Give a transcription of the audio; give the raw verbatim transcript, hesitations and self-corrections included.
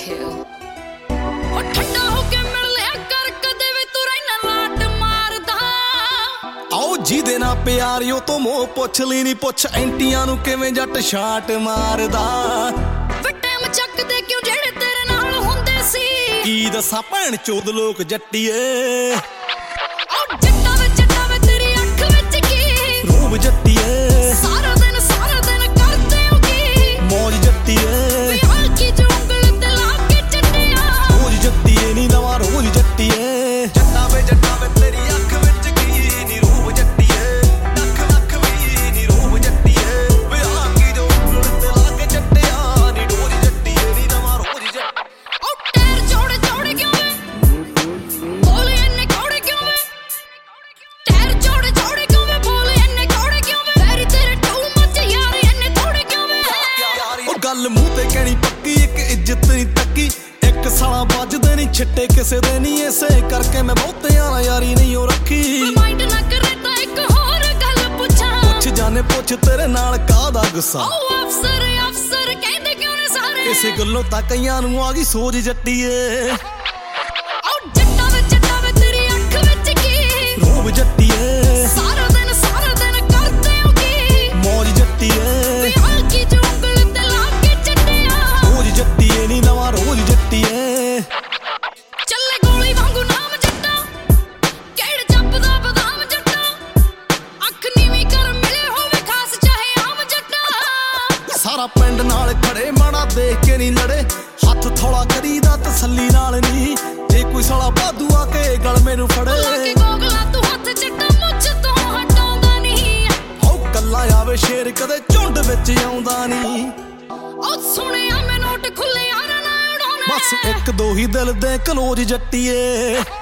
you ਉਹ ਠੰਡਾ ਹੋ ਕੇ ਮਿਲ ਲਿਆ ਕਰ ਕਦੇ ਵੀ ਤੂੰ ਰਹਿਣਾ ਲਾਟ ਮਾਰਦਾ ਆਓ ਜਿਹਦੇ ਨਾਲ ਪਿਆਰਿਓ ਤੋਂ ਮੋਹ ਪੁੱਛ ਲਈ ਨੀ ਪੁੱਛ ਐਂਟੀਆਂ ਨੂੰ ਕਿਵੇਂ ਜੱਟ ਸ਼ਾਟ ਮਾਰਦਾ ਵੇ ਟਾਈਮ ਚੱਕਦੇ ਕਿਉਂ ਜਿਹੜੇ ਤੇਰੇ ਨਾਲ ਹੁੰਦੇ ਸੀ ਕੀ ਦੱਸਾਂ ਭੈਣ ਚੋਦ ਲੋਕ ਜੱਟੀਏ ਉਹ ਜੱਟਾ ਵੇ ਜੱਟਾ ਵੇ ਤੇਰੀ ਅੱਖ ਵਿੱਚ ਕੀ ਰੂਪ ਜੱਟੀਏ ਸਾਰਾ ਦਿਨ ਸਾਰਾ ਦਿਨ ਕਰਦੇ ਹੋ ਕੀ ਮੌਜ ਜੱਟੀਏ ਵੇ ਹਲਕੀ ਜਿਹੀ ਉਂਗਲ ਤੇ ਲਾ ਕੇ ਚੱਟਿਆ ਰੋਜ਼ ਜੱਟੀਏ ਨੀ ਨਵਾਂ ਰੋਜ਼ ਜੱਟੀਏ ਜੱਟਾ ਵੇ ਜੱਟਾ ਵੇ ਤੇਰੀ ਅੱਖ ਵਿੱਚ ਕੀ ਨੀ ਰੂਪ ਜੱਟੀਏ ਅੱਖ ਅੱਖ ਵੀ ਨੀ ਰੂਪ ਜੱਟੀਏ ਵੇ ਹਲਕੀ ਜਿਹੀ ਉਂਗਲ ਤੇ ਲਾ ਕੇ ਚੱਟਿਆ ਨੀ ਰੋਜ਼ ਜੱਟੀਏ ਨੀ ਨਵਾਂ ਰੋਜ਼ ਜੱਟੀਏ ਉਹ ਟਾਇਰ ਜੋੜੇ ਜੋੜੇ ਕਿਉਂ ਵੇ ਬੋਲੇ ਇੰਨੇ ਕੌੜੇ ਕਿਉਂ ਵੇ ਟਾਇਰ ਜੋੜੇ ਜੋੜੇ ਕਿਉਂ ਵੇ ਬੋਲੇ ਇੰਨੇ ਕੌੜੇ ਕਿਉਂ ਵੇ ਵੈਰੀ ਤੇਰੇ ਟੂ ਮੱਚ ਯਾਰ ਇੰਨੇ ਥੋੜੇ ਕਿਉਂ ਵੇ ਉਹ ਗੱਲ ਮੂੰਹ ਤੇ ਕਹਿਣੀ ਪੱਕੀ ਇੱਕ ਇੱਜ਼ਤ ਨਹੀਂ ਤੱਕੀ ਇੱਕ ਸਾਲਾ ਵੱਜਦੇ ਨਹੀਂ ਛਿੱਟੇ ਕਿਸੇ ਦੇ ਨਹੀਂ ਇਸੇ ਕਰਕੇ ਮੈਂ ਬਹੁਤਿਆਂ ਨਾਲ ਯਾਰੀ ਨਹੀਂ ਉਹ ਰੱਖੀ ਮਾਈਂਡ ਨਾ ਕਰੇ ਤਾਂ ਇੱਕ ਹੋਰ ਗੱਲ ਪੁੱਛਾਂ ਪੁੱਛ ਜਾਣੇ ਪੁੱਛ ਤੇਰੇ ਨਾਲ ਕਾਹਦਾ ਗੁੱਸਾ ਉਹ ਅਫਸਰ ਅਫਸਰ ਕਹਿੰਦੇ ਕਿਉਂ ਨੇ ਸਾਰੇ ਇਸੇ ਗੱਲੋਂ ਤਾਂ ਕਈਆਂ ਨੂੰ ਆ ਗਈ ਸੋਚ ਜੱਟੀਏ ਉਹ ਜੱਟਾ ਵੇ ਜੱਟਾ ਵੇ ਤੇਰੀ ਅੱਖ ਵਿੱਚ ਕੀ ਰੂਪ ਜੱਟੀਏ ਸਾਰਾ ਦਿਨ ਸਾਰਾ ਦਿਨ ਕਰਦੇ ਹੋ ਕੀ ਮੌਜ ਜੱਟੀਏ ਵੇ ਹਲਕੀ ਜਿਹੀ ਉਂਗਲ ਤੇ ਲਾ ਕੇ ਚੱਟਿਆ ਰੋਜ਼ ਜੱਟੀਏ ਨੀ ਨਵਾਂ ਰੋਜ਼ ਜੱਟੀਏ ਚੱਲੇ ਗੋਲੀ ਵਾਂਗੂ ਨਾਮ ਜੱਟਾ ਕਿਹੜ ਜੱਪਦਾ ਬਦਾਮ ਜੱਟਾ ਅੱਖ ਨੀਵੀਂ ਕਰ ਮਿਲੇ ਹੋਵੇ ਖਾਸ ਚਾਹੇ ਆਮ ਜੱਟਾ ਸਾਰਾ ਪਿੰਡ ਨਾਲ ਖੜੇ ਮਾਣਾ ਦੇਖ ਕੇ ਨਹੀਂ ਲੜੇ ਹੱਥ ਥੋੜਾ ਕਰੀਦਾ ਤਸੱਲੀ ਨਾਲ ਨਹੀਂ ਜੇ ਕੋਈ ਸਾਲਾ ਬਾਦੂ ਆ ਕੇ ਗਲ ਮੈਨੂੰ ਲਾ ਕੇ ਫੜੇ ਗੋਗਲਾ ਤੂੰ ਹੱਥ ਜੱਟਾ ਮੁੱਛ ਤੋਂ ਹਟਾਉਂਦਾ ਨਹੀਂ ਹਉ ਕੱਲਾ ਆਵੇ ਸ਼ੇਰ ਕਦੇ ਝੁੰਡ ਵਿੱਚ ਆਉਂਦਾ ਨਹੀਂ ਉਹ ਸੁਣਿਆ ਮੈਂ ਨੋਟ ਖੁੱਲੇ ਯਾਰਾਂ ਨਾ ਉਡਾਉਣਾ ਬਸ ਇੱਕ ਦੋ ਹੀ ਦਿਲ ਦੇ ਕਲੋਜ ਜੱਟੀਏ